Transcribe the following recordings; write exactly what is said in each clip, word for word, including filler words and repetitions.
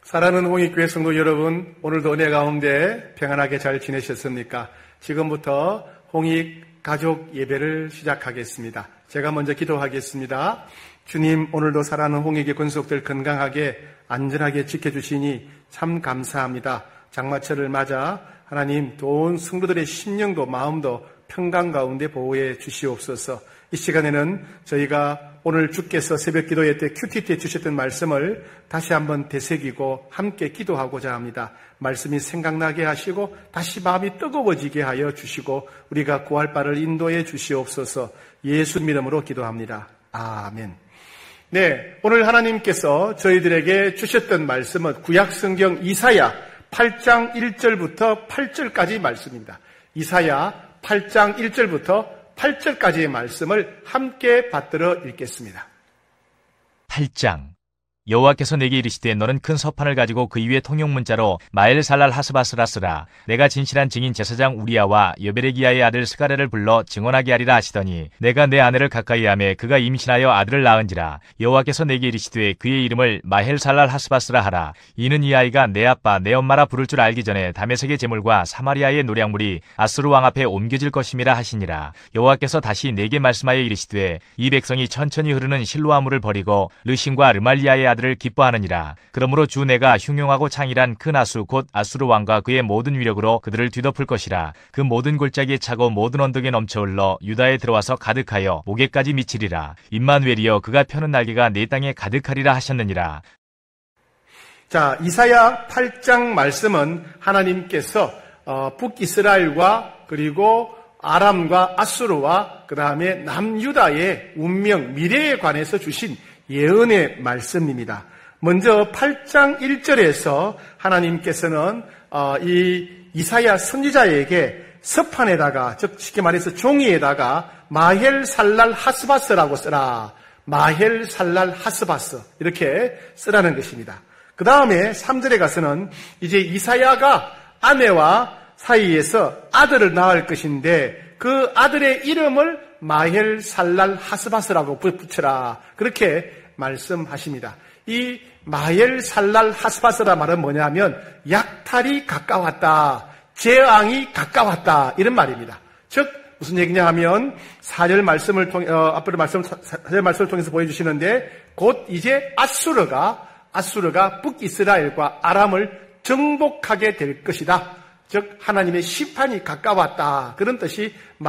사랑하는 홍익교회 성도 여러분, 오늘도 은혜 가운데 평안하게 잘 지내셨습니까? 지금부터 홍익 가족 예배를 시작하겠습니다. 제가 먼저 기도하겠습니다. 주님, 오늘도 사랑하는 홍익의 권속들 건강하게 안전하게 지켜주시니 참 감사합니다. 장마철을 맞아 하나님 온 성도들의 심령도 마음도 평강 가운데 보호해 주시옵소서. 이 시간에는 저희가 오늘 주께서 새벽 기도회 때 큐티티에 주셨던 말씀을 다시 한번 되새기고 함께 기도하고자 합니다. 말씀이 생각나게 하시고 다시 마음이 뜨거워지게 하여 주시고 우리가 구할 바를 인도해 주시옵소서. 예수 이름으로 기도합니다. 아멘. 네, 오늘 하나님께서 저희들에게 주셨던 말씀은 구약성경 이사야 팔 장 일 절부터 팔 절까지 말씀입니다. 이사야 팔 장 일 절부터 팔 절까지의 말씀을 함께 받들어 읽겠습니다. 팔 장. 여호와께서 내게 이르시되 너는 큰 서판을 가지고 그 위에 통용문자로 마엘살랄 하스바스라 쓰라. 내가 진실한 증인 제사장 우리야와 여베레기야의 아들 스가랴를 불러 증언하게 하리라 하시더니 내가 내 아내를 가까이 하매 그가 임신하여 아들을 낳은지라. 여호와께서 내게 이르시되 그의 이름을 마헬살랄 하스바스라 하라. 이는 이 아이가 내 아빠 내 엄마라 부를 줄 알기 전에 다메섹의 제물과 사마리아의 노량물이 아수르 왕 앞에 옮겨질 것임이라 하시니라. 여호와께서 다시 내게 말씀하여 이르시되 이 백성이 천천히 흐르는 실로아 물을 버리고 르신과 르말리아의 아들을 기뻐하느니라. 그러므로 주 내가 흉용하고 창일한 큰 아수 곧 아수르 왕과 그의 모든 위력으로 그들을 뒤덮을 것이라. 그 모든 골짜기에 차고 모든 언덕에 넘쳐 흘러 유다에 들어와서 가득하여 목에까지 미치리라. 임마누엘이여 그가 펴는 날개가 내 땅에 가득하리라 하셨느니라. 자, 이사야 팔 장 말씀은 하나님께서 어, 북이스라엘과 그리고 아람과 아수르와 그 다음에 남유다의 운명, 미래에 관해서 주신 예언의 말씀입니다. 먼저 팔 장 일 절에서 하나님께서는 어, 이 이사야 선지자에게 서판에다가, 즉 쉽게 말해서 종이에다가 마헬살랄 하스바스라고 쓰라. 마헬살랄 하스바스 이렇게 쓰라는 것입니다. 그 다음에 삼 절에 가서는 이제 이사야가 아내와 사이에서 아들을 낳을 것인데 그 아들의 이름을 마헬살랄 하스바스라고 붙여라. 그렇게 말씀하십니다. 이 마헬살랄 하스바스라 말은 뭐냐면 약탈이 가까웠다. 재앙이 가까웠다. 이런 말입니다. 즉 무슨 얘기냐 하면 사 절 말씀을 통해 어, 앞으로 말씀 사 절 말씀을 통해서 보여주시는데 곧 이제 아수르가 아수르가 북이스라엘과 아람을 정복하게 될 것이다. 즉 하나님의 심판이 가까웠다. 그런 뜻이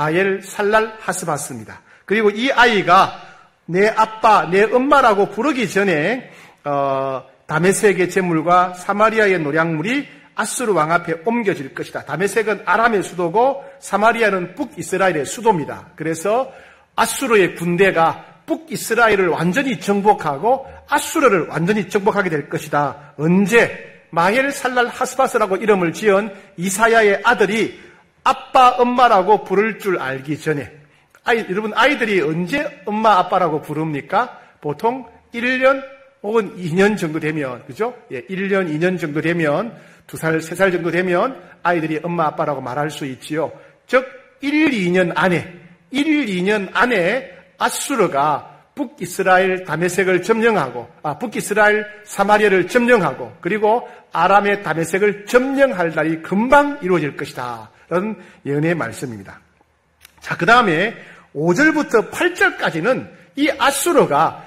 마헬살랄 하스바스입니다. 그리고 이 아이가 내 아빠, 내 엄마라고 부르기 전에 어, 다메섹의 제물과 사마리아의 노량물이 아수르 왕 앞에 옮겨질 것이다. 다메섹은 아람의 수도고 사마리아는 북이스라엘의 수도입니다. 그래서 아수르의 군대가 북이스라엘을 완전히 정복하고 아수르를 완전히 정복하게 될 것이다. 언제? 마헬살랄 하스바스라고 이름을 지은 이사야의 아들이 아빠, 엄마라고 부를 줄 알기 전에. 아이, 여러분 아이들이 언제 엄마, 아빠라고 부릅니까? 보통 일 년 혹은 이 년 정도 되면, 그죠? 예, 일 년, 이 년 정도 되면, 두 살, 세 살 정도 되면 아이들이 엄마, 아빠라고 말할 수 있지요. 즉, 일, 이 년 안에, 일, 이 년 안에 아수르가 북이스라엘 다메섹을 점령하고, 아, 북이스라엘 사마리아를 점령하고, 그리고 아람의 다메섹을 점령할 날이 금방 이루어질 것이다. 라는 예언의 말씀입니다. 자, 그 다음에 오 절부터 팔 절까지는 이 아수르가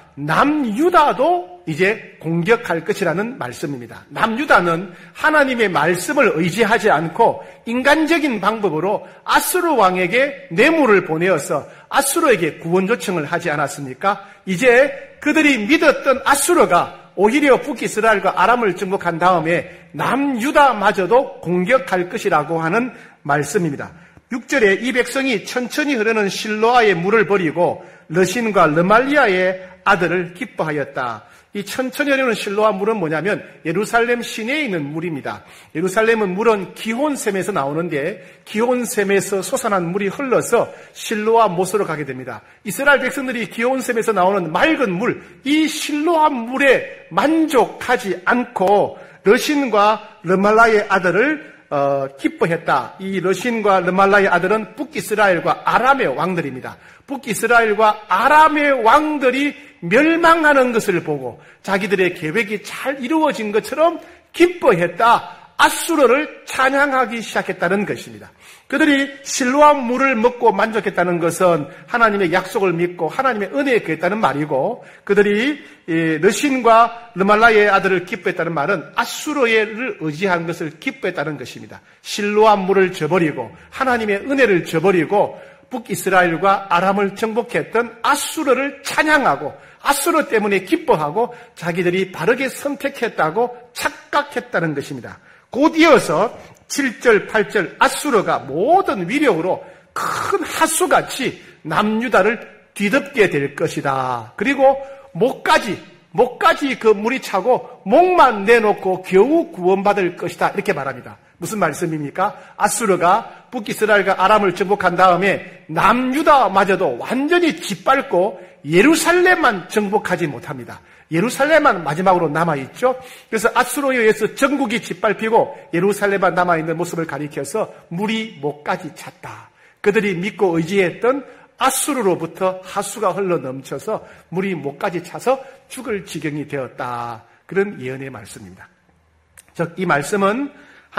남유다도 이제 공격할 것이라는 말씀입니다. 남유다는 하나님의 말씀을 의지하지 않고 인간적인 방법으로 아수르 왕에게 뇌물을 보내어서 아수르에게 구원 요청을 하지 않았습니까? 이제 그들이 믿었던 아수르가 오히려 북이스라엘과 아람을 정복한 다음에 남유다마저도 공격할 것이라고 하는 말씀입니다. 육 절에 이 백성이 천천히 흐르는 실로아의 물을 버리고 르신과 르말리아의 아들을 기뻐하였다. 이 천천히 흐르는 실로아 물은 뭐냐면 예루살렘 시내에 있는 물입니다. 예루살렘은 물은 기혼샘에서 나오는데 기혼샘에서 솟아난 물이 흘러서 실로아 못으로 가게 됩니다. 이스라엘 백성들이 기혼샘에서 나오는 맑은 물, 이 실로아 물에 만족하지 않고 르신과 르말라의 아들을 어, 기뻐했다. 이 르신과 르말라의 아들은 북이스라엘과 아람의 왕들입니다. 북이스라엘과 아람의 왕들이 멸망하는 것을 보고 자기들의 계획이 잘 이루어진 것처럼 기뻐했다. 아수르를 찬양하기 시작했다는 것입니다. 그들이 실로암 물을 먹고 만족했다는 것은 하나님의 약속을 믿고 하나님의 은혜에 거했다는 말이고, 그들이 르신과 르말라의 아들을 기뻐했다는 말은 아수르를 의지한 것을 기뻐했다는 것입니다. 실로암 물을 저버리고 하나님의 은혜를 저버리고 북이스라엘과 아람을 정복했던 아수르를 찬양하고 아수르 때문에 기뻐하고 자기들이 바르게 선택했다고 착각했다는 것입니다. 곧 이어서 칠 절, 팔 절 아수르가 모든 위력으로 큰 하수같이 남유다를 뒤덮게 될 것이다. 그리고 목까지 목까지 그 물이 차고 목만 내놓고 겨우 구원받을 것이다. 이렇게 말합니다. 무슨 말씀입니까? 아수르가 북이스라엘과 아람을 정복한 다음에 남유다마저도 완전히 짓밟고 예루살렘만 정복하지 못합니다. 예루살렘만 마지막으로 남아있죠. 그래서 아수르에 의해서 전국이 짓밟히고 예루살렘만 남아있는 모습을 가리켜서 물이 목까지 찼다. 그들이 믿고 의지했던 아수르로부터 하수가 흘러넘쳐서 물이 목까지 차서 죽을 지경이 되었다. 그런 예언의 말씀입니다. 즉, 이 말씀은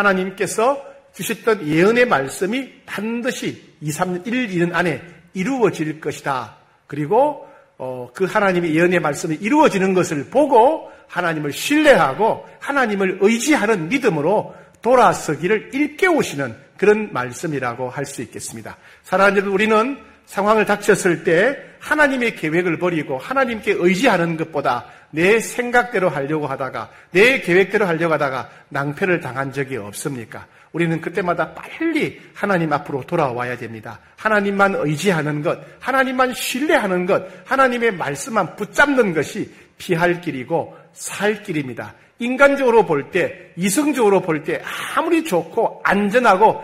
하나님께서 주셨던 예언의 말씀이 반드시 이, 삼 년, 일, 이 년 안에 이루어질 것이다. 그리고 어, 그 하나님의 예언의 말씀이 이루어지는 것을 보고 하나님을 신뢰하고 하나님을 의지하는 믿음으로 돌아서기를 일깨우시는 그런 말씀이라고 할 수 있겠습니다. 사랑하는 여러분, 우리는 상황을 닥쳤을 때 하나님의 계획을 버리고 하나님께 의지하는 것보다 내 생각대로 하려고 하다가 내 계획대로 하려고 하다가 낭패를 당한 적이 없습니까? 우리는 그때마다 빨리 하나님 앞으로 돌아와야 됩니다. 하나님만 의지하는 것, 하나님만 신뢰하는 것, 하나님의 말씀만 붙잡는 것이 피할 길이고 살 길입니다. 인간적으로 볼 때, 이성적으로 볼 때 아무리 좋고 안전하고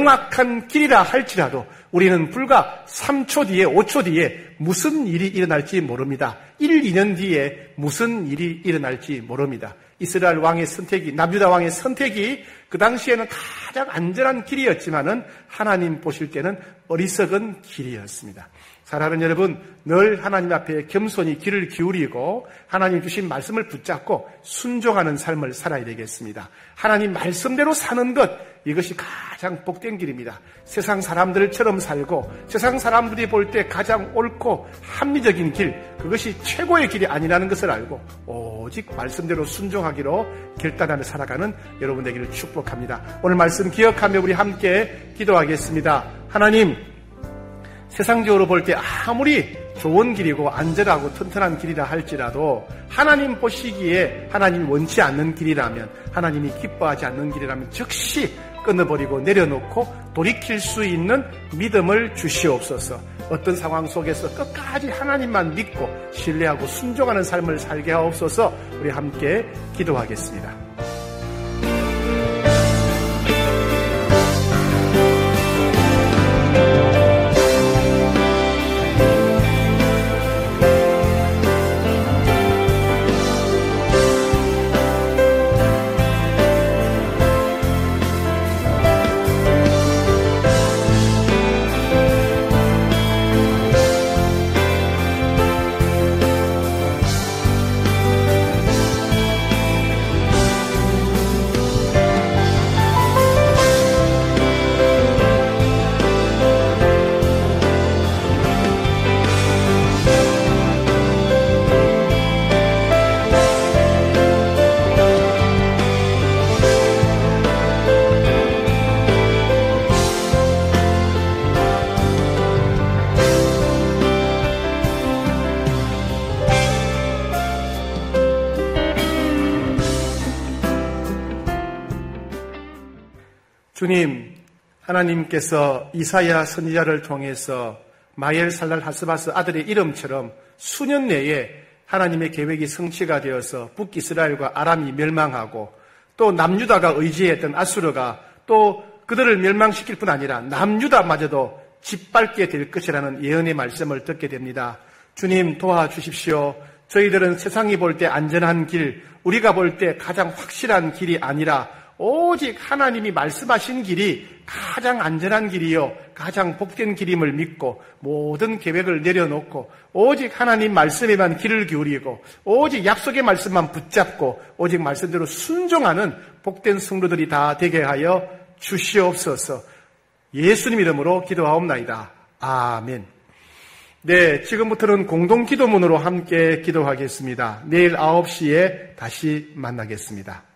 명확한 길이라 할지라도 우리는 불과 삼 초 뒤에, 오 초 뒤에 무슨 일이 일어날지 모릅니다. 일, 이 년 뒤에 무슨 일이 일어날지 모릅니다. 이스라엘 왕의 선택이, 남유다 왕의 선택이 그 당시에는 가장 안전한 길이었지만은 하나님 보실 때는 어리석은 길이었습니다. 사랑하는 여러분, 늘 하나님 앞에 겸손히 귀를 기울이고 하나님 주신 말씀을 붙잡고 순종하는 삶을 살아야 되겠습니다. 하나님 말씀대로 사는 것, 이것이 가장 복된 길입니다. 세상 사람들처럼 살고 세상 사람들이 볼 때 가장 옳고 합리적인 길, 그것이 최고의 길이 아니라는 것을 알고 오직 말씀대로 순종하기로 결단하며 살아가는 여러분 되기를 축복합니다. 오늘 말씀 기억하며 우리 함께 기도하겠습니다. 하나님, 세상적으로 볼 때 아무리 좋은 길이고 안전하고 튼튼한 길이라 할지라도 하나님 보시기에 하나님 원치 않는 길이라면, 하나님이 기뻐하지 않는 길이라면 즉시 끊어버리고 내려놓고 돌이킬 수 있는 믿음을 주시옵소서. 어떤 상황 속에서 끝까지 하나님만 믿고 신뢰하고 순종하는 삶을 살게 하옵소서. 우리 함께 기도하겠습니다. 주님, 하나님께서 이사야 선지자를 통해서 마엘살랄 하스바스 아들의 이름처럼 수년 내에 하나님의 계획이 성취가 되어서 북이스라엘과 아람이 멸망하고 또 남유다가 의지했던 아수르가 또 그들을 멸망시킬 뿐 아니라 남유다마저도 짓밟게 될 것이라는 예언의 말씀을 듣게 됩니다. 주님, 도와주십시오. 저희들은 세상이 볼 때 안전한 길, 우리가 볼 때 가장 확실한 길이 아니라 오직 하나님이 말씀하신 길이 가장 안전한 길이요 가장 복된 길임을 믿고 모든 계획을 내려놓고 오직 하나님 말씀에만 귀를 기울이고 오직 약속의 말씀만 붙잡고 오직 말씀대로 순종하는 복된 성도들이 다 되게 하여 주시옵소서. 예수님 이름으로 기도하옵나이다. 아멘. 네, 지금부터는 공동 기도문으로 함께 기도하겠습니다. 내일 아홉 시에 다시 만나겠습니다.